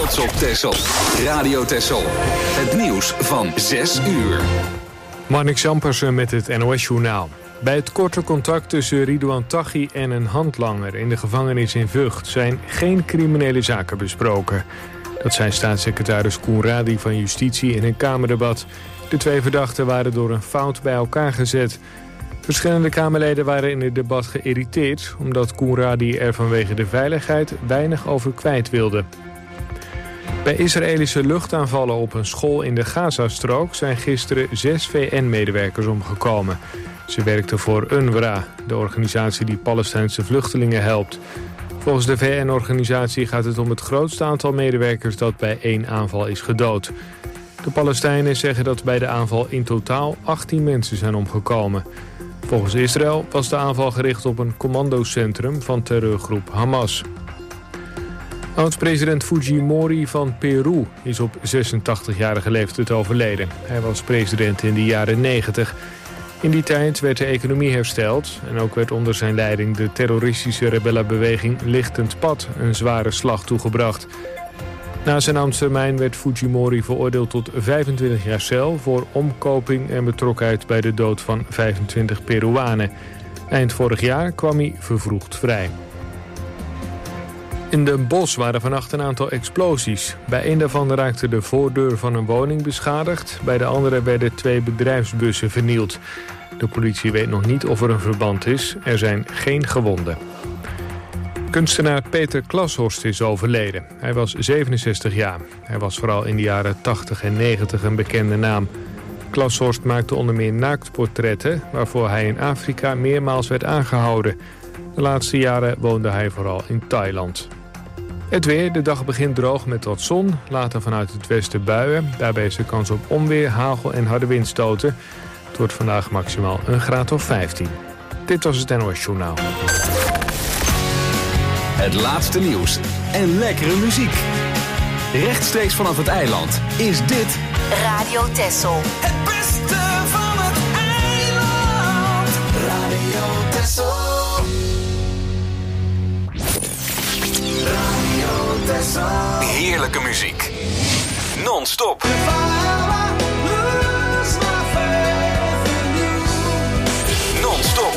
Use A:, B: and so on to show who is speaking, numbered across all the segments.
A: trots op Texel. Radio Texel. Het nieuws van 6 uur.
B: Marnik Zampersen met het NOS-journaal. Bij het korte contact tussen Ridouan Taghi en een handlanger in de gevangenis in Vught zijn geen criminele zaken besproken. Dat zei staatssecretaris Koenradi van Justitie in een Kamerdebat. De 2 verdachten waren door een fout bij elkaar gezet. Verschillende Kamerleden waren in het debat geïrriteerd, omdat Koenradi er vanwege de veiligheid weinig over kwijt wilde. Bij Israëlische luchtaanvallen op een school in de Gazastrook zijn gisteren 6 VN-medewerkers omgekomen. Ze werkten voor UNRWA, de organisatie die Palestijnse vluchtelingen helpt. Volgens de VN-organisatie gaat het om het grootste aantal medewerkers dat bij 1 aanval is gedood. De Palestijnen zeggen dat bij de aanval in totaal 18 mensen zijn omgekomen. Volgens Israël was de aanval gericht op een commandocentrum van terreurgroep Hamas. Oud-president Fujimori van Peru is op 86-jarige leeftijd overleden. Hij was president in de jaren 90. In die tijd werd de economie hersteld en ook werd onder zijn leiding de terroristische rebellenbeweging Lichtend Pad een zware slag toegebracht. Na zijn ambtstermijn werd Fujimori veroordeeld tot 25 jaar cel voor omkoping en betrokkenheid bij de dood van 25 Peruanen. Eind vorig jaar kwam hij vervroegd vrij. In Den Bosch waren vannacht een aantal explosies. Bij een daarvan raakte de voordeur van een woning beschadigd. Bij de andere werden 2 bedrijfsbussen vernield. De politie weet nog niet of er een verband is. Er zijn geen gewonden. Kunstenaar Peter Klashorst is overleden. Hij was 67 jaar. Hij was vooral in de jaren 80 en 90 een bekende naam. Klashorst maakte onder meer naaktportretten, waarvoor hij in Afrika meermaals werd aangehouden. De laatste jaren woonde hij vooral in Thailand. Het weer, de dag begint droog met wat zon, later vanuit het westen buien. Daarbij is er kans op onweer, hagel en harde windstoten. Het wordt vandaag maximaal een graad of 15. Dit was het NOS Journaal.
A: Het laatste nieuws en lekkere muziek. Rechtstreeks vanaf het eiland is dit
C: Radio Texel.
D: Het beste van het eiland. Radio Texel. Radio Texel.
A: heerlijke muziek. Non-stop. Non-stop.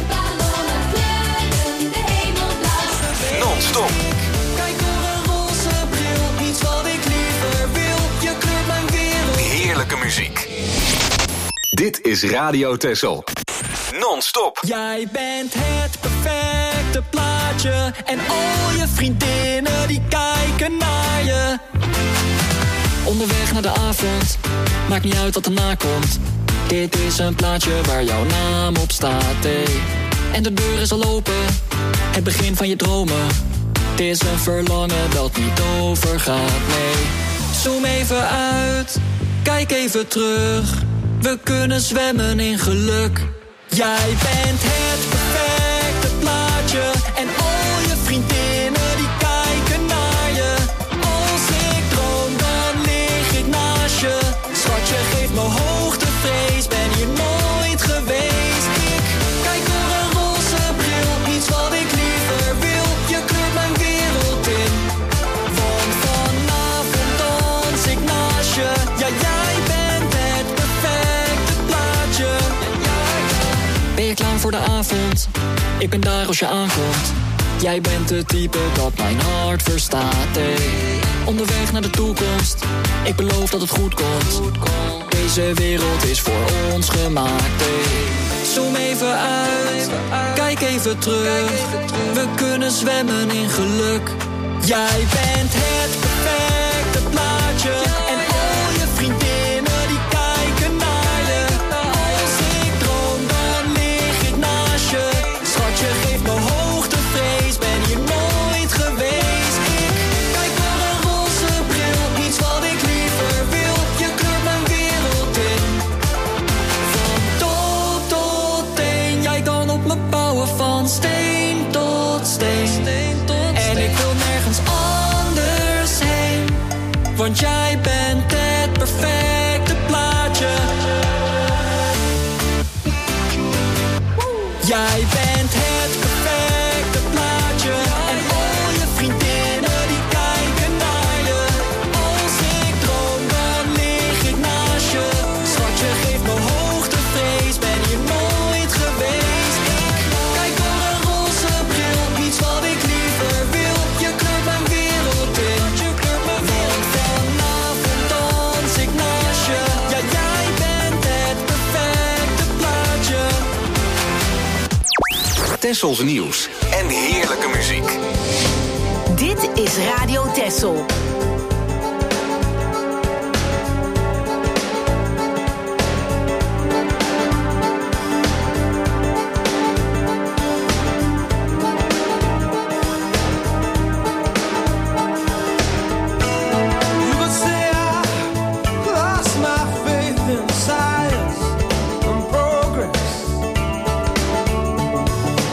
A: Non-stop.
D: Kijk door een roze bril, iets wat ik liever wil. Je kleurt mijn wereld.
A: Heerlijke muziek. Dit is Radio Texel. Non-stop.
D: Jij bent het perfecte plaatje. En al je vriendinnen die kijken naar je. Onderweg naar de avond, maakt niet uit wat erna komt. Dit is een plaatje waar jouw naam op staat, hey. En de deur is al open, het begin van je dromen. Het is een verlangen dat niet overgaat, nee. Zoom even uit, kijk even terug. We kunnen zwemmen in geluk. Jij bent het perfecte plaatje. En al je vriendinnen die kijken naar je. Als ik droom, dan lig ik naast je. Schatje, geef me hoogtevrees, ben hier nooit geweest. Ik kijk door een roze bril, iets wat ik liever wil. Je kleurt mijn wereld in. Want vanavond dans ik naast je. Ja, jij bent het perfecte plaatje. Ben je klaar voor de avond? Ik ben daar als je aankomt. Jij bent het type dat mijn hart verstaat, hey. Onderweg naar de toekomst, ik beloof dat het goed komt. Deze wereld is voor ons gemaakt, hey. Zoom even uit, kijk even terug. We kunnen zwemmen in geluk. Jij bent het perfecte plaatje. En al je vriendinnen die kijken naar je. Als ik droom, dan lig ik naast je. Schatje, geef me hoogtevrees, ben hier nooit geweest. Ik kijk door een roze bril, iets wat ik liever wil. Je kleurt mijn wereld in. Van top tot teen, jij kan op me bouwen van steen tot steen. En ik wil nergens anders heen, want jij bent het perfecte plaatje. Jij bent het perfecte plaatje. En al je vriendinnen die kijken naar je.
A: Tessels nieuws en heerlijke muziek.
C: Dit is Radio Tessel.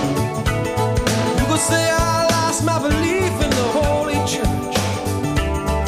E: Say I lost my belief in the Holy Church.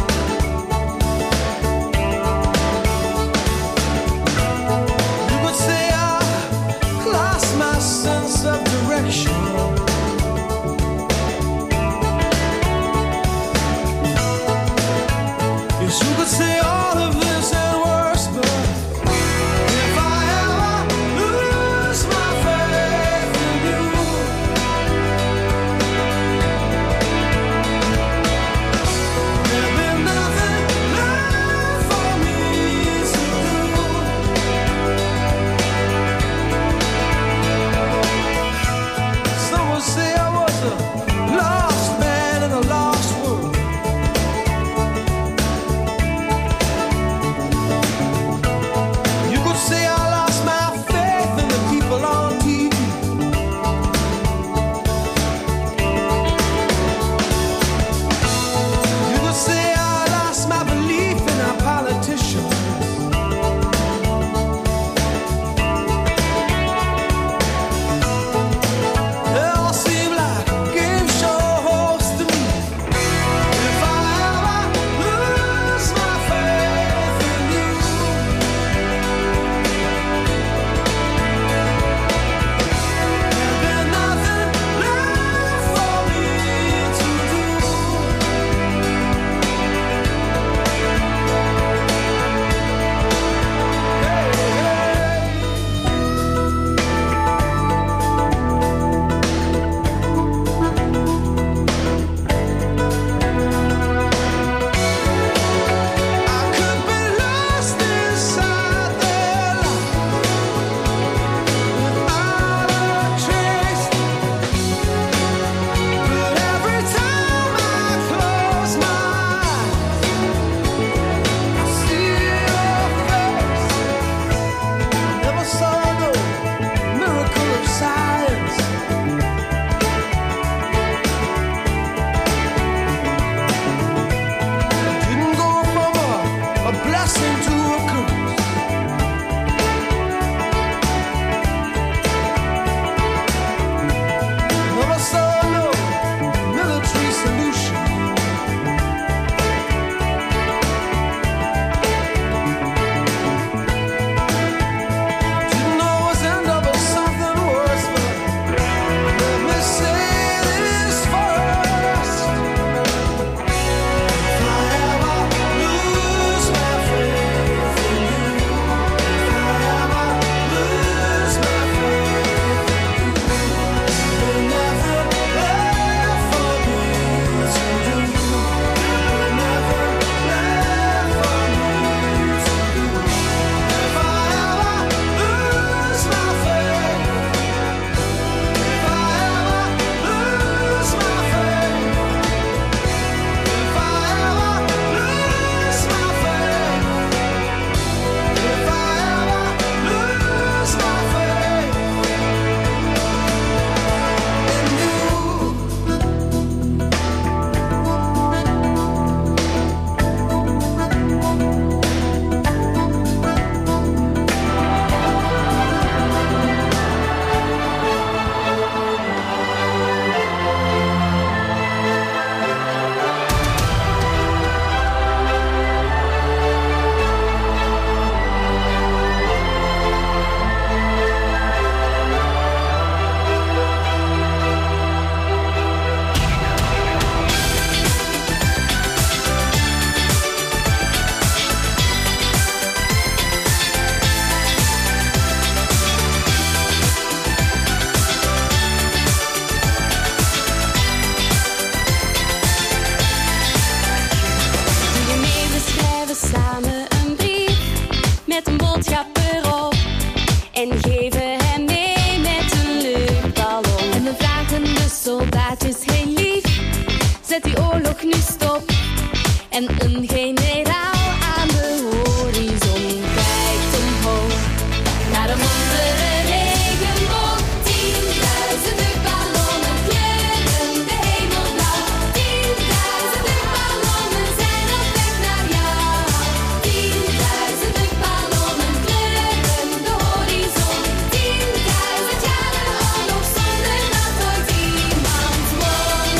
E: En een generaal aan de horizon kijkt omhoog naar de wondere regenboog. 10.000 luchtballonnen kleuren de hemel blauw. 10.000 luchtballonnen zijn op weg naar jou. 10.000 luchtballonnen kleuren de horizon. 10.000 jaren oorlog zonder dat ooit iemand won.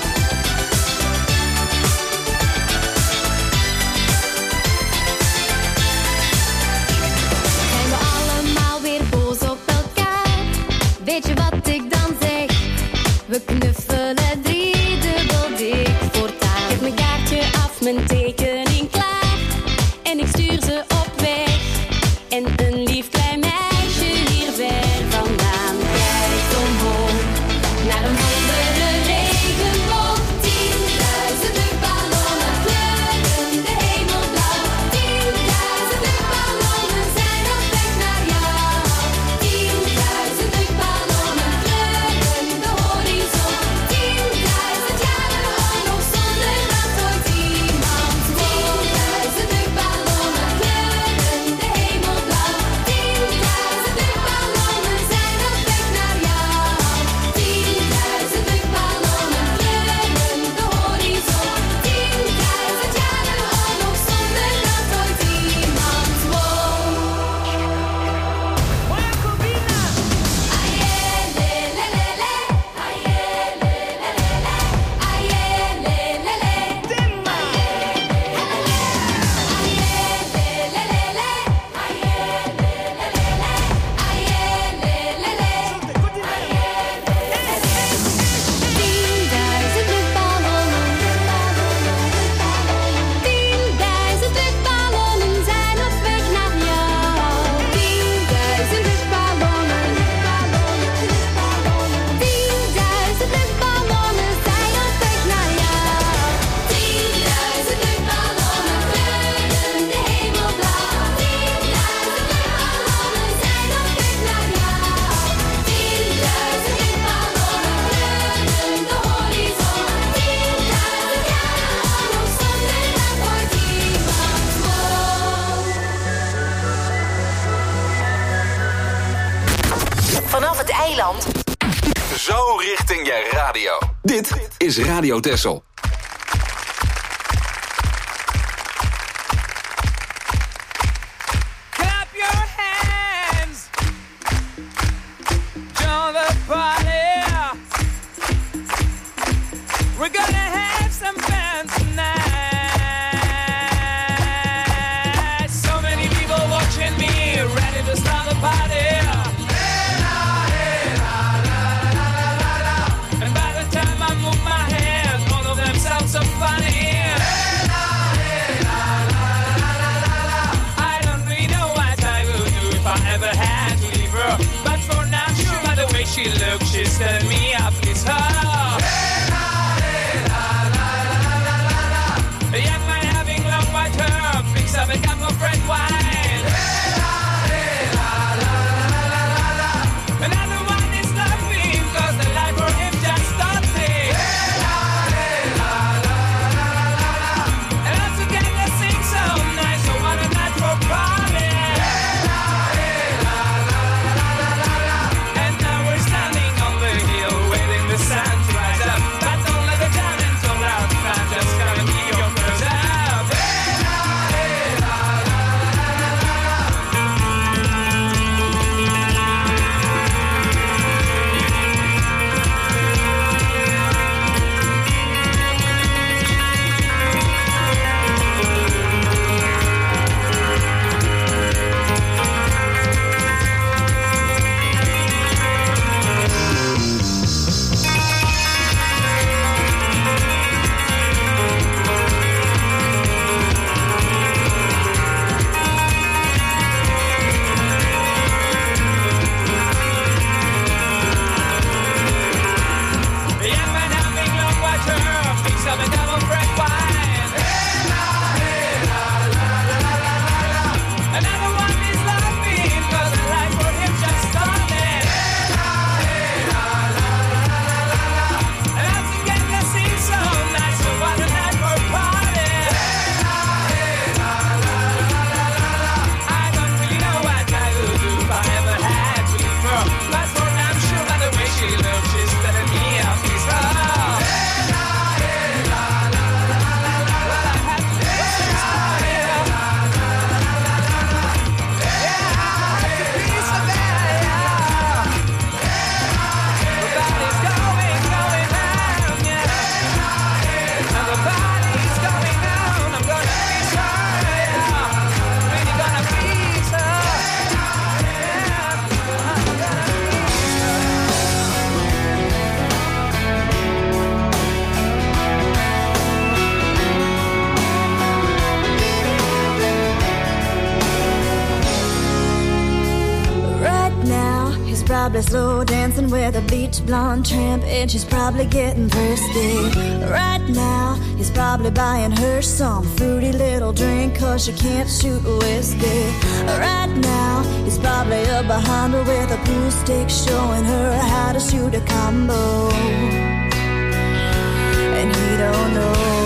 E: Zijn we allemaal weer boos op elkaar? Weet je wat ik dan zeg? We knuffelen driedubbel dik voortaan. Geef mijn kaartje af, mijn tekening klaar. En ik stuur ze op weg. En een lief klein meisje hier ver vandaan kijkt omhoog naar een wondere regenboog. 10.000 luchtballonnen kleuren de hemel blauw. 10.000 luchtballonnen zijn op weg naar jou. 10.000 luchtballonnen kleuren de horizon. 10.000 jaren oorlog zonder dat ooit iemand won. 10.000 luchtballonnen kleuren de hemel blauw. 10.000 luchtballonnen zijn op weg naar jou. 10.000 luchtballonnen kleuren de horizon. 10.000 jaren oorlog zonder dat ooit iemand won.
C: Vanaf het eiland.
A: Zo richting je radio. Dit is Radio Texel.
F: Clap your hands. Join the party. We're gonna have some fun tonight. So many people watching me, ready to start the party. And by the time I move my hands, all of them sound so funny. I don't really know what I will do if I ever had to leave her. But for now, sure, by the way she looks, she's telling me I please her. A young man having long white hair picks up a cup of red wine. Another one is laughing 'cause the life for him just started. And all together sing so nice, so what a night for party. And now we're standing on the hill, waiting the sun to
G: probably slow dancing with a beach blonde tramp, and she's probably getting thirsty. Right now, he's probably buying her some fruity little drink, cause she can't shoot whiskey. Right now, he's probably up behind her with a pool stick, showing her how to shoot a combo. And he don't know.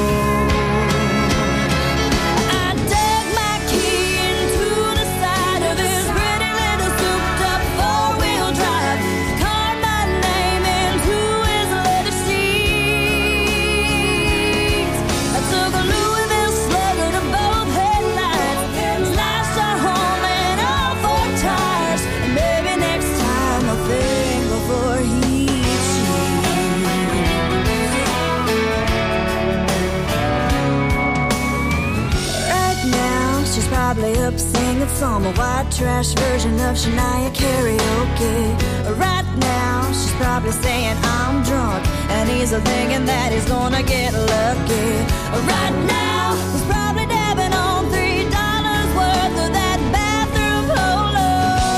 G: Probably up singing some white trash version of Shania karaoke. Right now, she's probably saying I'm drunk, and he's thinking that he's gonna get lucky. Right now, he's probably dabbing on $3 worth of that bathroom polo.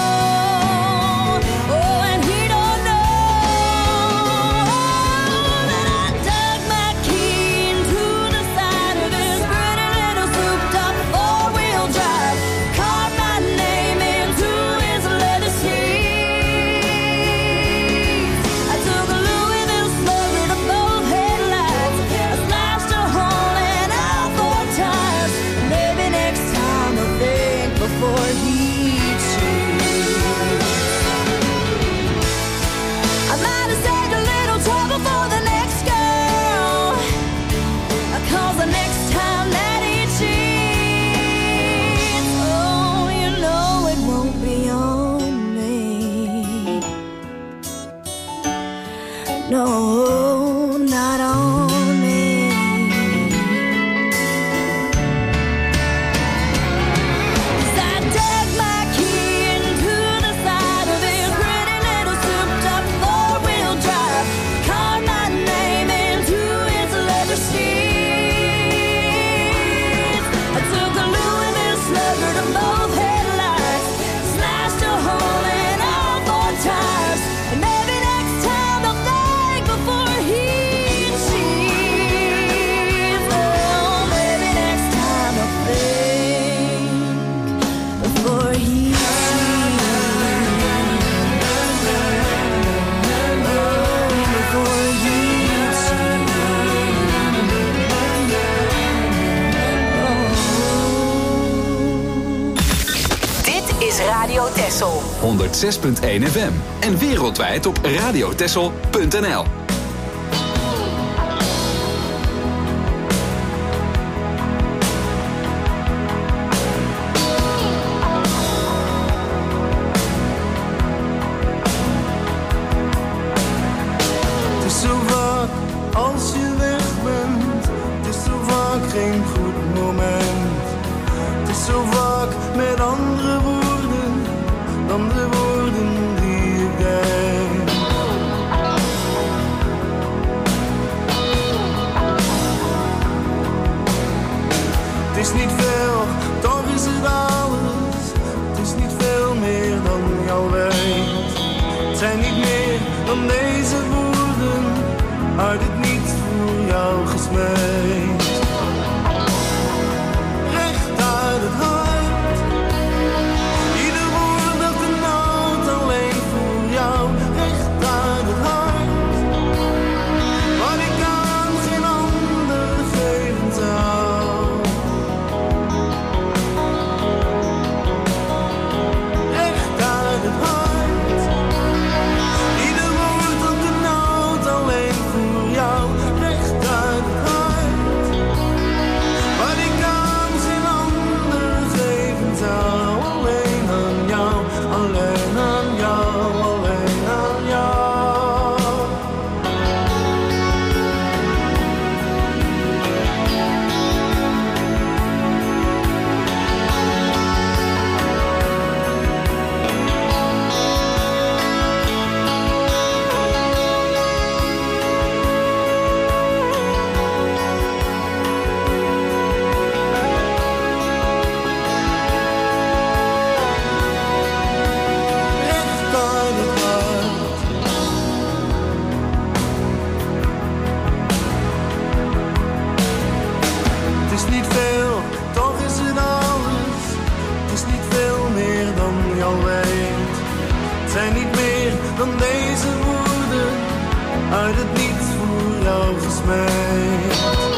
G: Oh, and he don't know that I dug my key into the side of his pretty little souped-up four-wheel drive, carved my name into his leather seats. I took a Louisville slugger to both headlights, I slashed a hole in all four tires. Maybe next time I'll think before he cheats. I might have saved a little trouble for the next girl, cause the next time that he cheats, oh, you know it won't be on me. No, not on me. 'Cause I dug my key into the side of his pretty little souped-up four-wheel drive, carved my name into his leather seats. I took a Louisville slugger to both headlights, slashed a hole in all four tires. And maybe next time I'll think before he cheats. Oh, maybe next time I'll think before he cheats. Before he
C: Dit is Radio Texel.
A: 106.1 FM en wereldwijd op radiotexel.nl.
H: Het is zo vaak als je weg bent, het is zo vaak geen goed moment. Het is zo vaak met andere woorden dan de woorden die je denkt. Het is niet veel, toch is het alles. Het is niet veel meer dan je al weet. Het zijn niet meer dan deze woorden uit het niets voor jou gesmeed. Recht uit het hart, ieder woord dat de nood alleen voor jou. Recht uit het hart, wat ik aan geen ander geven zou. Recht uit het hart, ieder woord dat de nood alleen voor jou. niet veel, toch is het alles. Het is niet veel meer dan je al weet. Het zijn niet meer dan deze woorden, uit het niets voor jou gesmeed.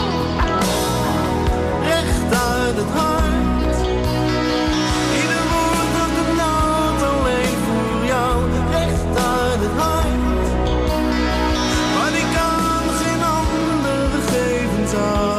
H: Recht uit het hart, ieder woord dat de nood alleen voor jou. Recht uit het hart, maar ik kan geen andere geven zou.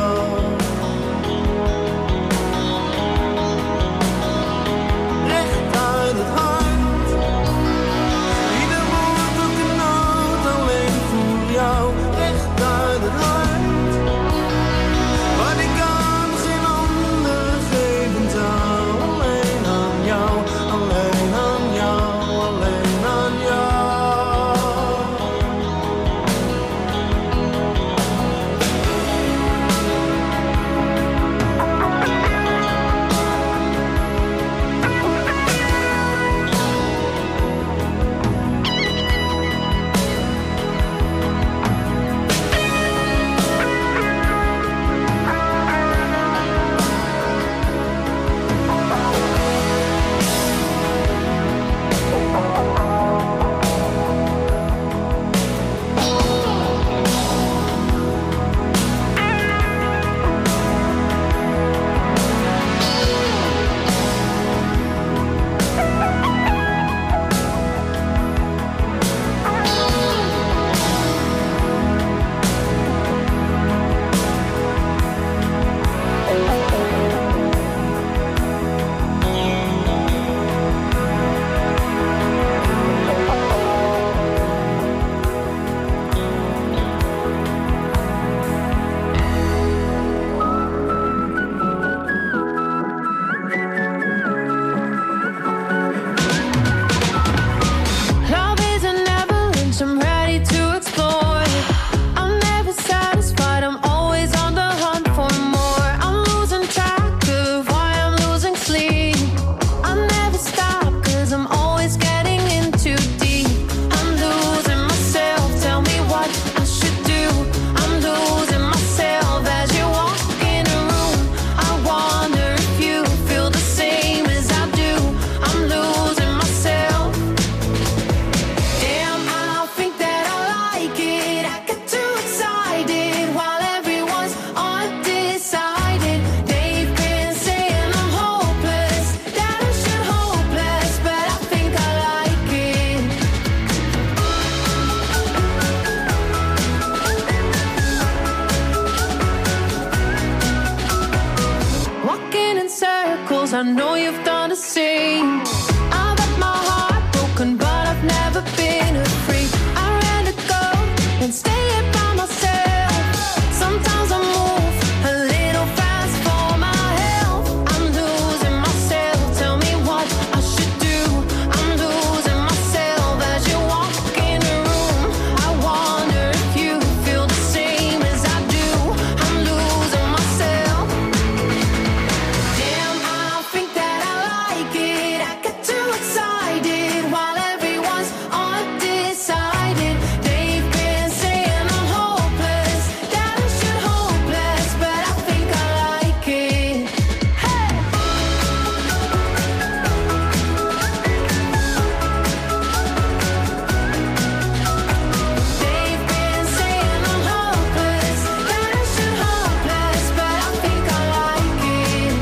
I: I know you've done the same. I've had my heart broken, but I've never been afraid. I ran to go and stay it by myself. Sometimes I move a little fast for my health. I'm losing myself, tell me what I should do. I'm losing myself as you walk in the room. I wonder if you feel the same as I do. I'm losing myself. Damn, I think that I like it. I get too excited while everyone's undecided. They've been saying I'm hopeless, that I should hopeless, but I think I like it. Hey! They've been saying I'm hopeless, that I should hopeless, but I think I like it.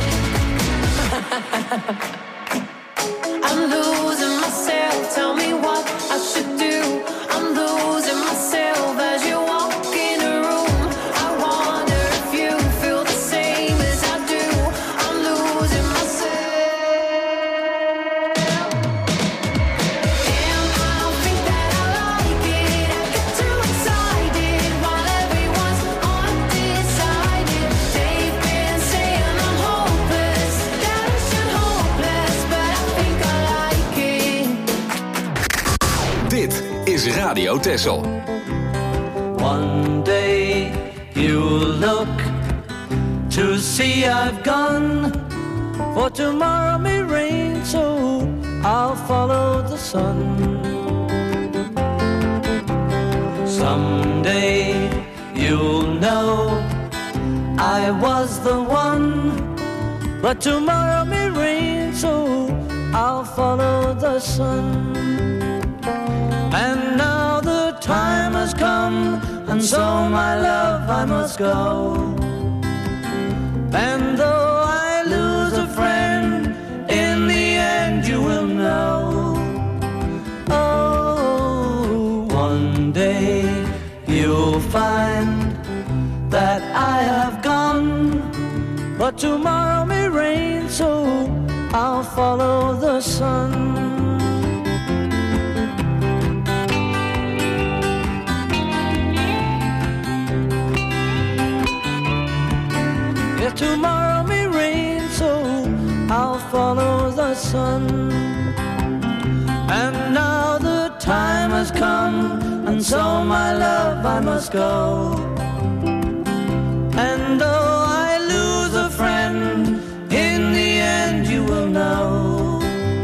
I: I'm losing myself, tell me what I should do. I'm losing myself as you walk in the room. I wonder if you feel the same as I do. I'm losing myself. Damn, I think that I like it. I get too excited while everyone's undecided. They've been saying I'm hopeless, that I should hopeless, but I think I like it.
A: Dit is Radio Texel.
J: One day you'll look to see I've gone, for tomorrow may rain, so I'll follow the sun. Someday you'll know I was the one, but tomorrow may rain, so I'll follow the sun. And now the time has come, and so my love I must go. And though I lose a friend, in the end you will know. Oh, one day you'll find that I have gone, but tomorrow may rain, so I'll follow the sun. Yeah, tomorrow may rain, so I'll follow the sun. And now the time has come, and so my love I must go. And though I lose a friend, in the end you will know.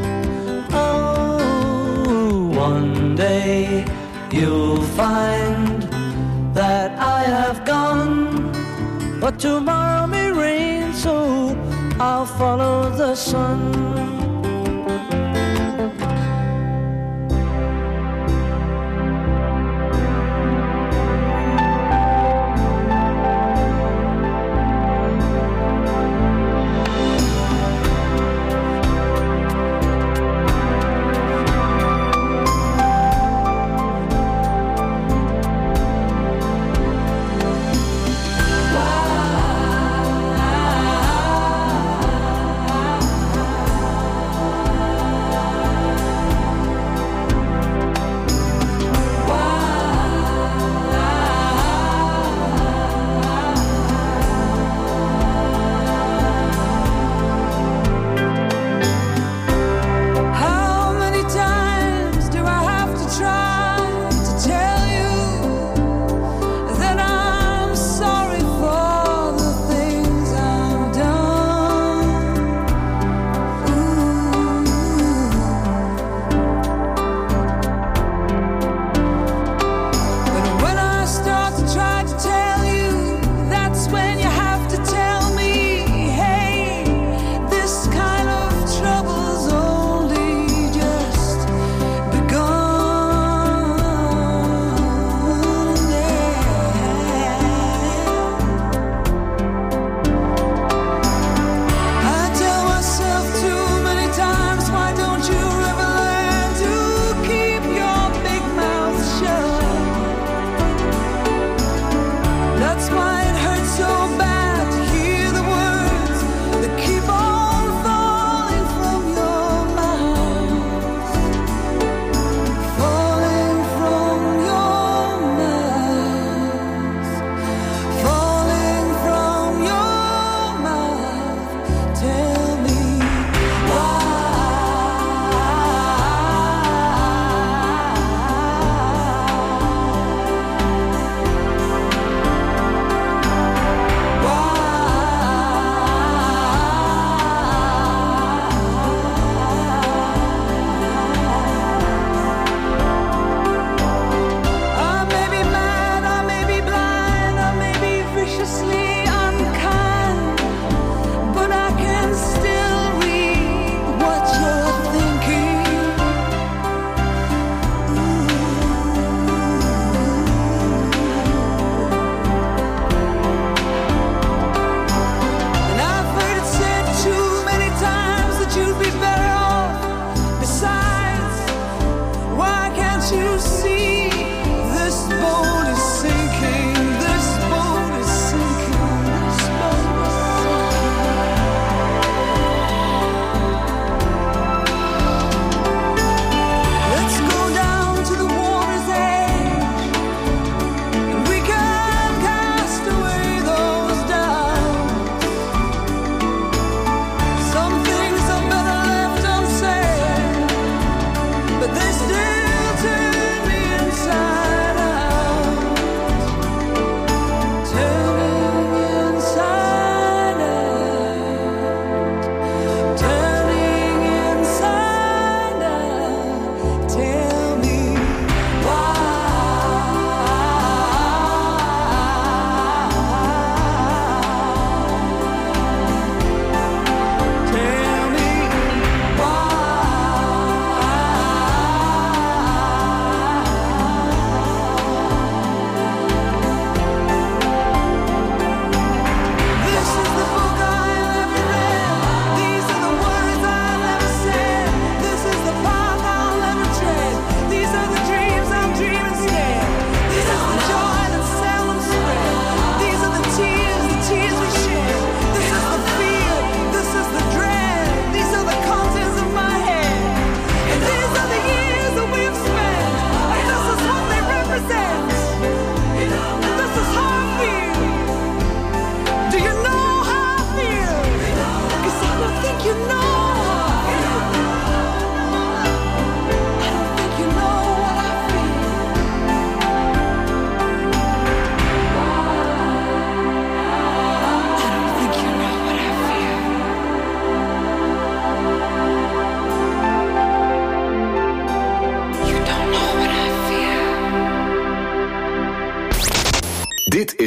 J: Oh, one day you'll find that I have gone, but tomorrow may rain, so I'll follow the sun.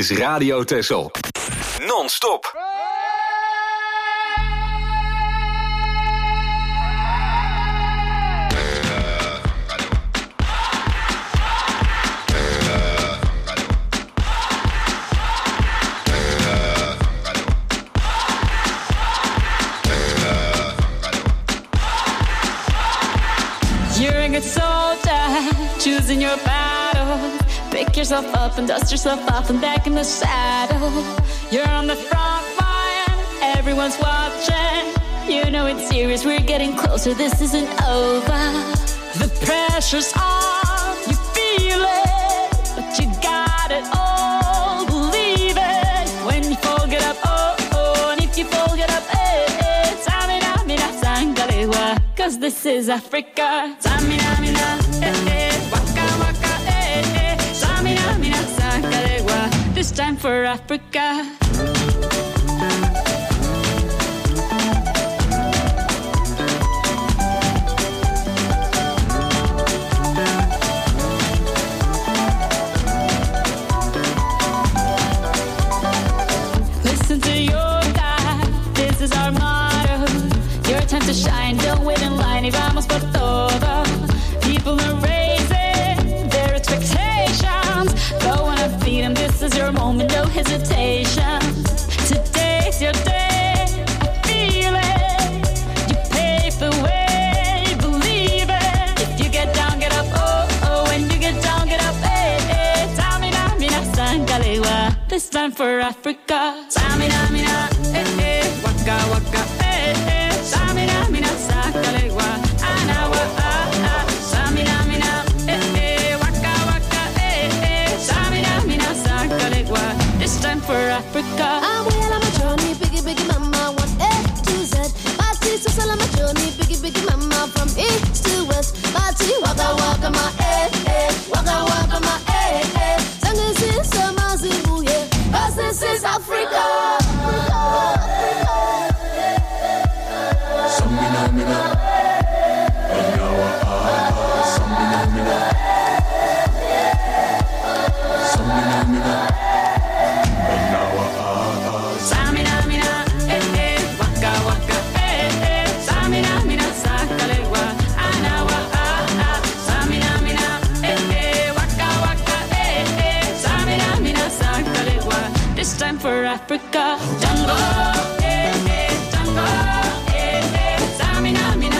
A: is Radio Texel. Non-stop.
K: You're a good soldier, choosing your battle. Pick yourself up and dust yourself off and back in the saddle. You're on the front line, everyone's watching. You know it's serious, we're getting closer, this isn't over. The pressure's on, you feel it, but you got it all, believe it. When you fall, get up, oh, oh, and if you fall, get up, eh, eh. Samina, mina, sangalewa, 'cause this is Africa. Samina, mina, eh, eh, waka, waka, eh, eh. Samina, mina, sangalewa, this time for Africa. Listen to your God, this is our motto. Your time to shine, don't wait in line, y vamos por todo. People are raising their expectations. Go on and feed them, this is your moment, no hesitation. Today's your day, I feel it. You pave the way, believe it. If you get down, get up, oh, oh. When you get down, get up, eh, eh. Samina, mina, sangalewa, this time for Africa. Samina, mina, eh, eh. Waka, waka, eh, eh. Samina, mina, sangalewa, anawa, ah, ah. Samina, mina, eh, eh. Waka, waka, eh, eh. Samina, mina, sangalewa, this time for Africa.
E: I'm well on my journey, biggie, biggie mama, 1 A to Z. Party, so on my journey, biggie, biggie mama, from east to west. Party, waka, waka, my eh, eh. Waka, waka, my eh, eh. Sangin' sin, sama, zibu, yeah. 'Cause this is Africa.
H: Samina, mina, anawa, ah, samina, mina, samina, mina, anawa, ah,
K: Samina, mina, eh, eh. Waka, waka, eh, eh. Samina, mina, sangalewa, anawa, ah, ah. Samina, mina, eh, eh. Waka, waka, eh, eh. Samina, mina, sangalewa, this time for Africa. Tango, eh, eh. Tango, eh, eh. Samina, mina.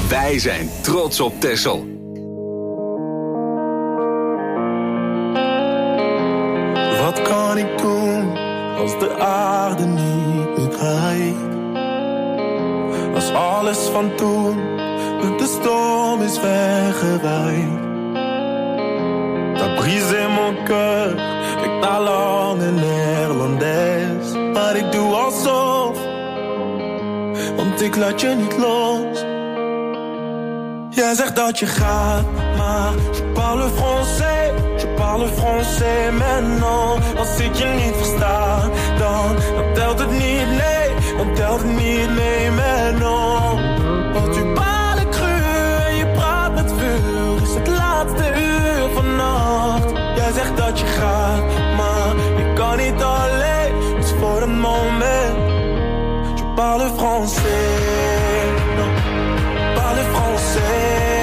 A: Wij zijn trots op Texel.
H: Wat kan ik doen als de aarde niet meer draait? Als alles van toen met de storm is weggewaaid. T'as brisé mon cœur met ta langue néerlandaise. Maar ik doe alsof, want ik laat je niet los. Jij zegt dat je gaat, maar je parle français maintenant. Als ik je niet versta, dan telt het niet, nee, dan telt het niet, nee, maintenant. Want tu parles cru en je praat met vuur. Is het laatste uur vannacht. Jij zegt dat je gaat, maar ik kan niet alleen. Dus voor een moment, je parle français, non, parle français.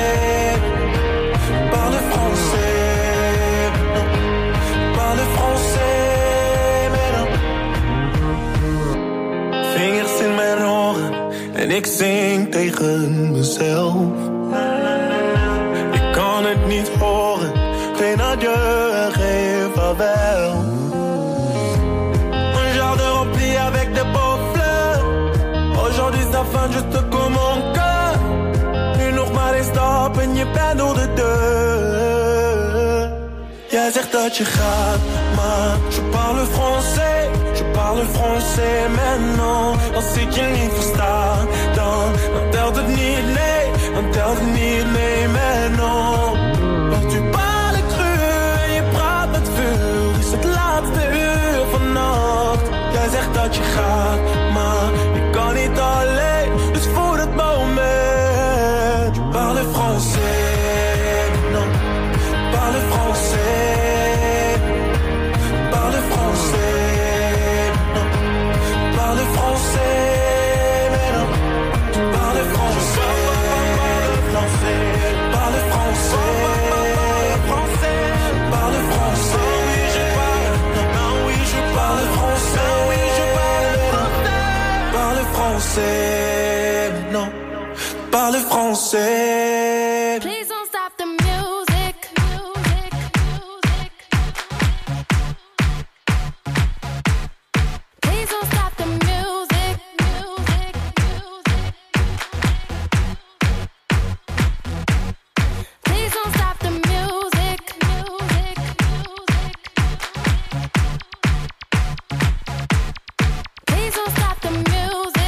H: En ik zing tegen mezelf. Ik kan het niet horen. Geen adieu, geen vaarwel. Un jardin rempli avec des beaux fleurs. Aujourd'hui ça va juste comme mon cœur. Nu nog maar één stap en je bent door de deur. Jij zegt dat je gaat, maar je parle français maintenant. Als ik je niet versta, dan telt het niet, nee, dan telt het niet, nee, maintenant. Want tu parles cru en je praat met vuur. Is het laatste uur vannacht. Jij zegt dat je gaat, maar ik kan niet alleen. Dus voor het moment, je parle français, non, parle français. Non, parle français.
E: Please don't stop the music. Please don't stop the music. Please don't stop the music. Please don't stop the music.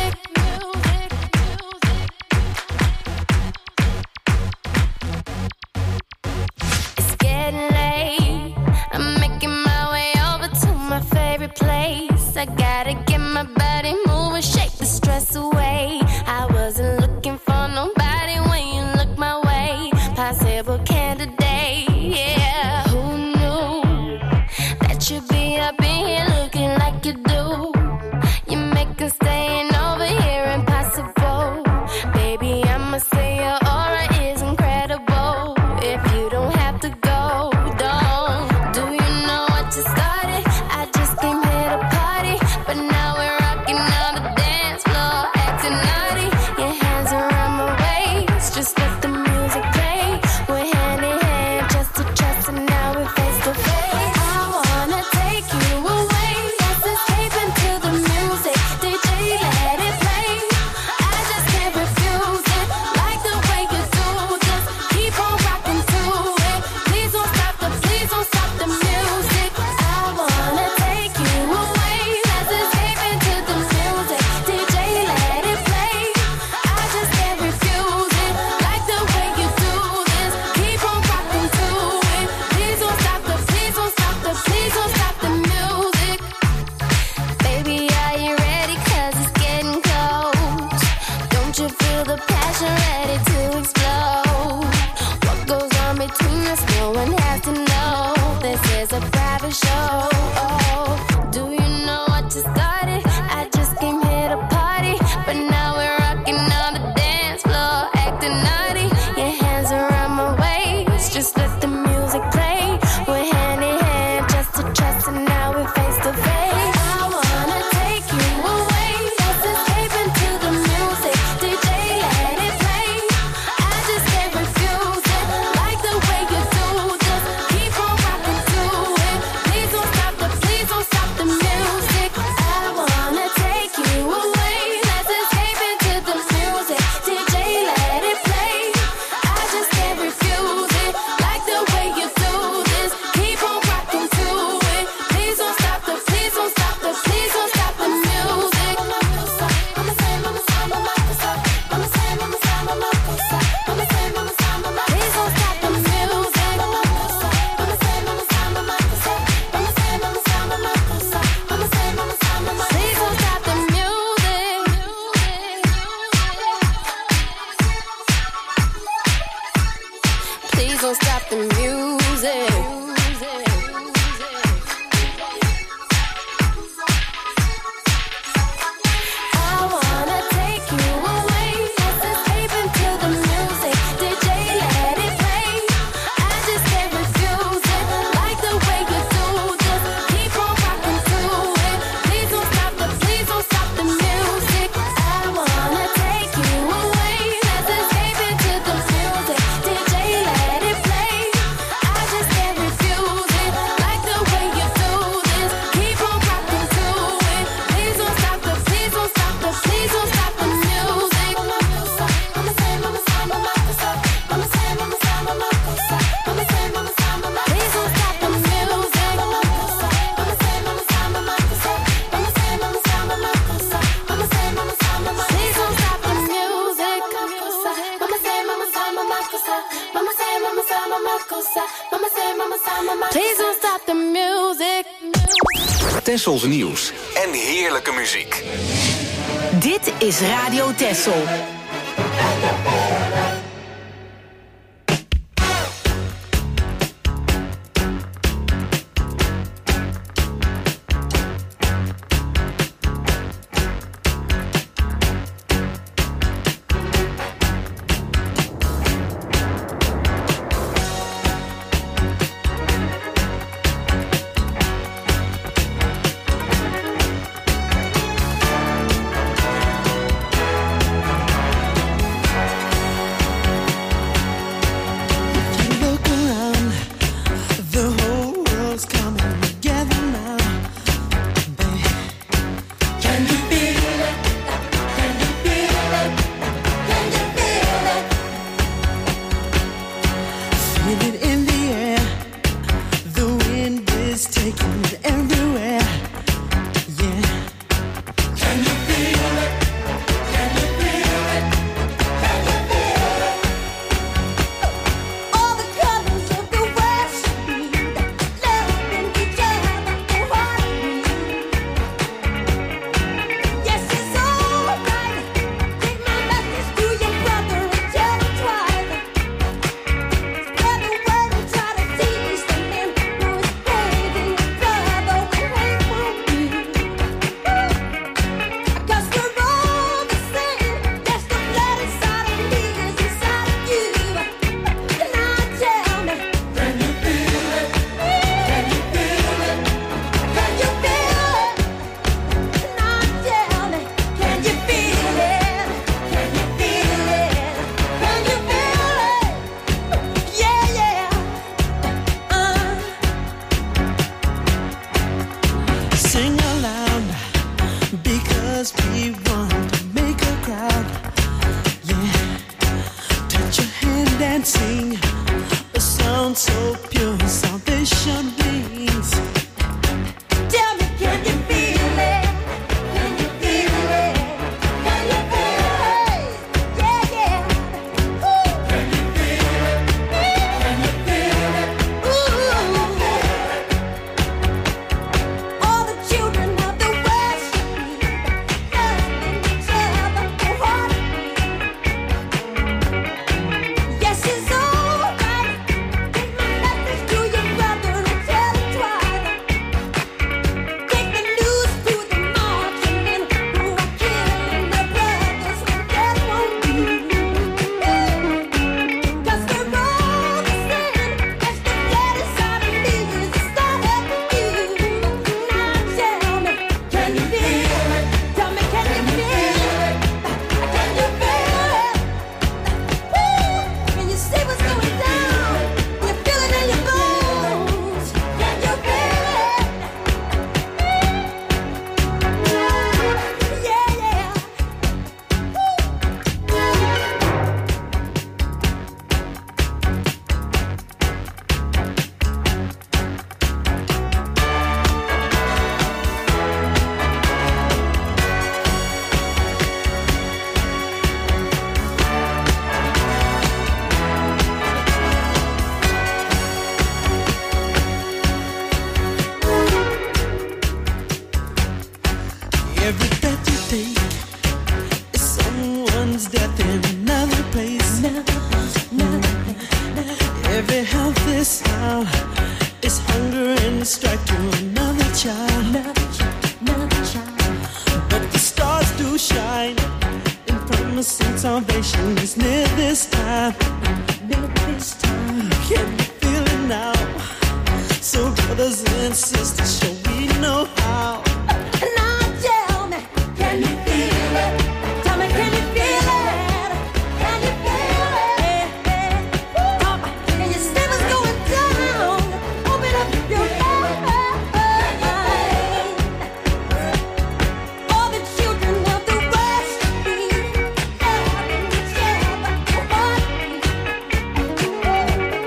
E: I gotta get my body moving, shake the stress away. I wasn't looking for nobody when you look my way. Possible candidate, yeah. Who knew that you'd be up in here looking like you do? You make us staying over here impossible. Baby, I'ma say your aura is incredible. If you don't have to go, don't. Do you know what you started? I just came here to party, but now we're rocking on the dance floor, acting naughty. Your hands around my waist, just let the music play. We're hand in hand, just to trust, and now we're face to face. I wanna take you away, let's escape into the music. DJ, let it play. I just can't refuse it, like the way you do. Just keep on rocking to it. Please don't stop the music. I wanna take you away, let's escape into the music. DJ, let it play. I just can't refuse it, like the way you do this. Keep on rocking to it. Please don't stop the music. Baby, are you ready? 'Cause it's getting close. Don't you feel the passion ready to explode? What goes on between us, no one has to know. This is a private show. Do you know what you started? I just came here to party, but now we're rocking on the dance floor, acting naughty. Your hands around my waist, just let the music play. We're hand in hand, just to trust, and now we're face to face. I wanna take you away, let's escape into the music. DJ, let it play. the music.
A: Tessels nieuws en heerlijke muziek.
C: Dit is Radio Tessel.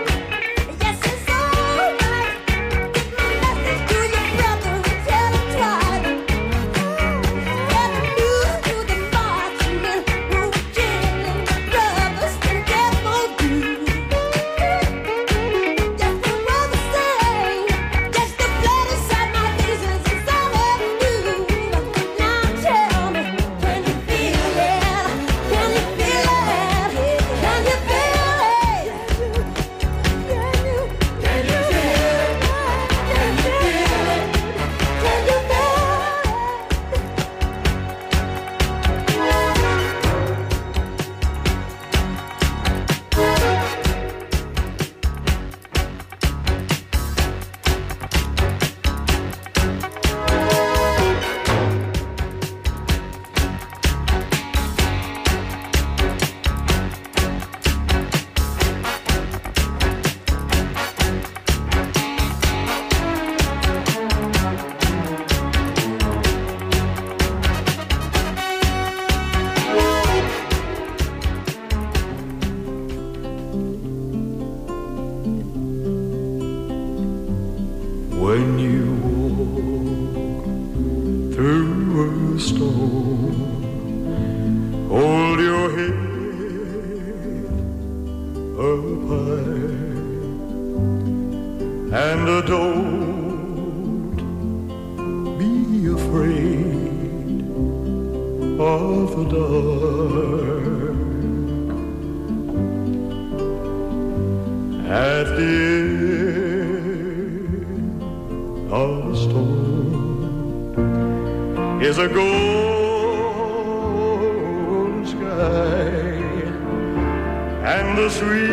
E: Try
L: when you walk through a storm. Hold your head up high and don't be afraid of the dark. At the end of the storm is a golden sky and the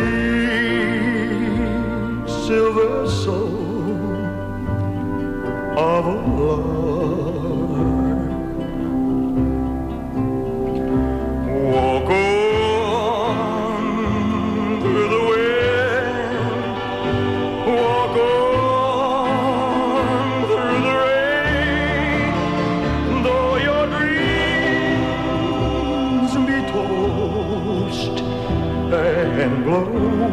L: sweet silver soul of a lark. Walk on through the wind, walk on through the rain, though your dreams be tossed and blow.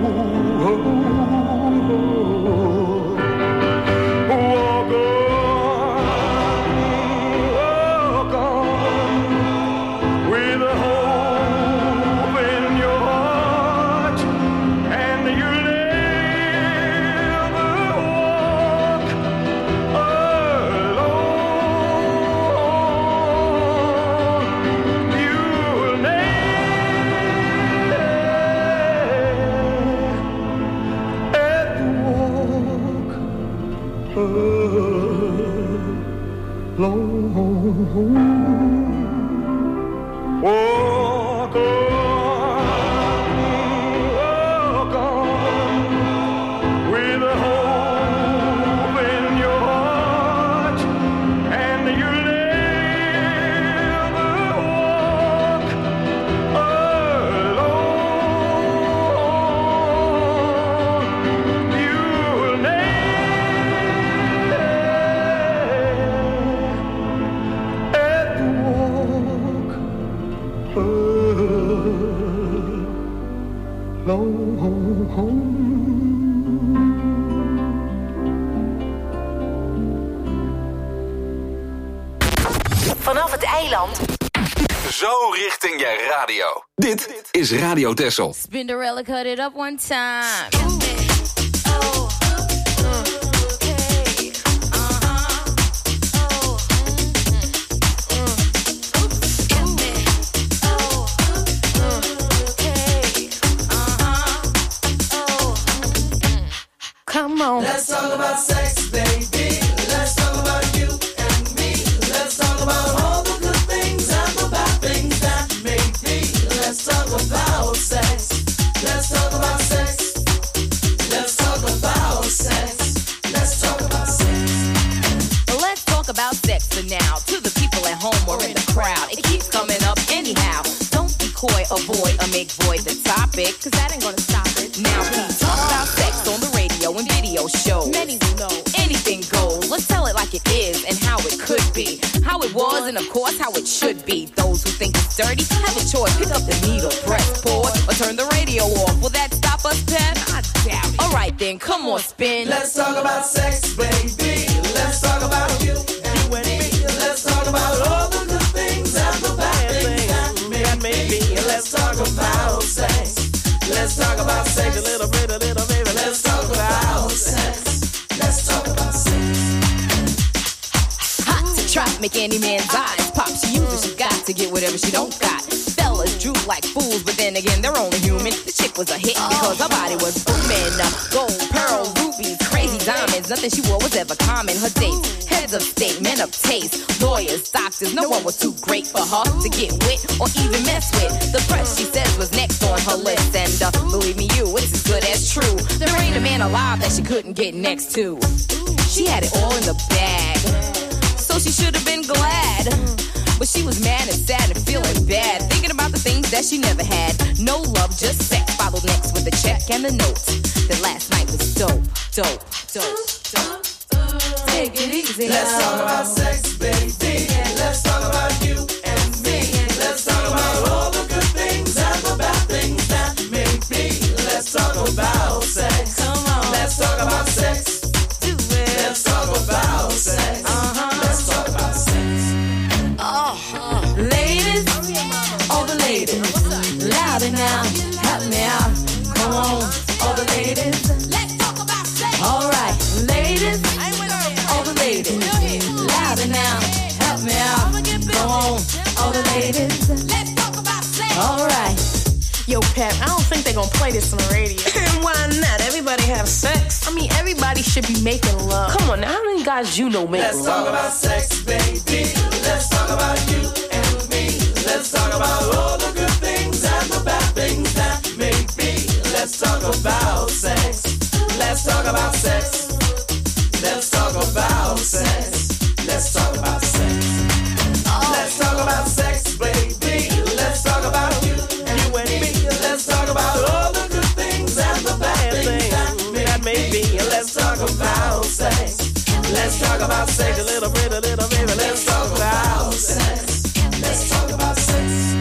C: Vanaf het eiland.
A: Zo richting je radio. Dit is Radio Texel.
M: Spinderella cut it up one time. Come on.
H: Let's talk about sex, baby. Let's talk about you and me. Let's talk about all the good things and the bad things that may be. Let's talk about sex. Let's talk about sex. Let's talk about sex. Let's talk about sex.
M: Let's talk about sex for now. To the people at home or in the crowd, it keeps coming up anyhow. Don't be coy, avoid, or make void the topic, cause that ain't gonna stop it. Now we talk about sex on the radio and video shows. Many will know anything goes. Let's tell it like it is and how it could be, how it was, and of course how it should be. Those who think it's dirty have a choice. Pick up the needle, press pause, or turn the radio off. Will that stop us, Pen? I doubt it. Alright then, come on, spin.
H: Let's talk about sex, baby. Let's talk about you and me. Let's talk about all the good things and the bad things that may be. Let's talk about sex. Let's talk about sex a little bit, baby. Let's talk about sex. Let's talk about sex.
M: Hot to trap, make any man's eyes pop. She uses, she got to get whatever she don't got. Fellas droop like fools, but then again, they're only human. The chick was a hit because her body was booming. Gold, pearl, rubies, crazy diamonds. Nothing she wore was ever common. Her dates, heads of state, men of taste, lawyers, doctors. No one was too great for her to get with or even mess with. The press, she says, was next on her list. And believe me, it's as good as true. There ain't a man alive that she couldn't get next to. She had it all in the bag, so she should have been glad. But she was mad and sad and feeling bad, thinking about the things that she never had. No love, just sex, followed next with a check and the note that last night was dope, dope, dope, dope. Take it easy.
H: Let's talk about sex, baby. Let's talk about you and me. Let's talk about all the good things and the bad things that may be. Let's talk about sex.
M: Come on.
H: Let's talk about sex.
M: Do it.
H: Let's talk about
I: Louder now, help me out. Come on, all the ladies. Let's talk about sex. All right, ladies, all the ladies. Louder now, help me out. Come on, all the ladies. Let's talk about sex. All right.
N: Yo, Pep, I don't think they're gonna play this on the radio.
O: Why not? Everybody have sex.
N: I mean, everybody should be making love.
O: Come on, now, how many guys you know make love?
H: Let's talk about sex, baby. Let's talk about you and me. Let's talk about all the good things and the bad things that may be. Let's talk about sex. Let's talk about sex. Let's talk about sex. Let's talk about sex. Let's talk about sex, baby. Let's talk about you and me. Let's talk about all the good things and the bad things that may be. Let's talk about sex. Let's talk about sex. A little baby. Let's talk about sex. Let's talk about sex.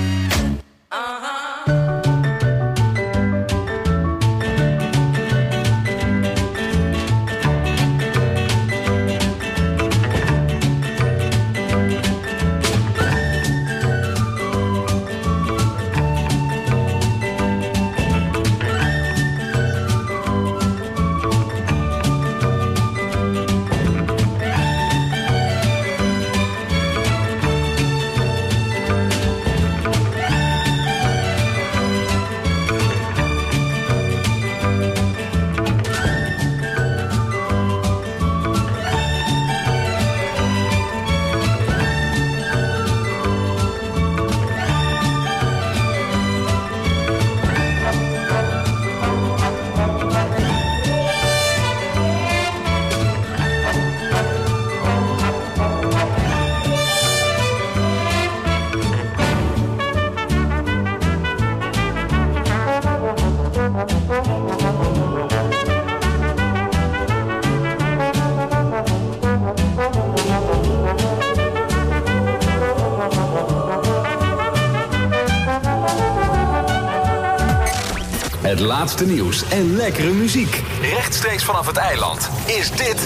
A: Het laatste nieuws en lekkere muziek. Rechtstreeks vanaf het eiland is dit...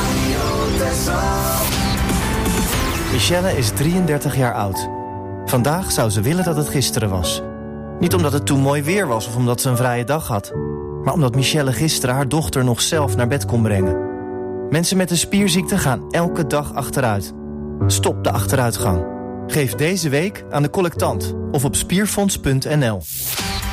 P: Michelle is 33 jaar oud. Vandaag zou ze willen dat het gisteren was. Niet omdat het toen mooi weer was of omdat ze een vrije dag had. Maar omdat Michelle gisteren haar dochter nog zelf naar bed kon brengen. Mensen met een spierziekte gaan elke dag achteruit. Stop de achteruitgang. Geef deze week aan de collectant of op spierfonds.nl.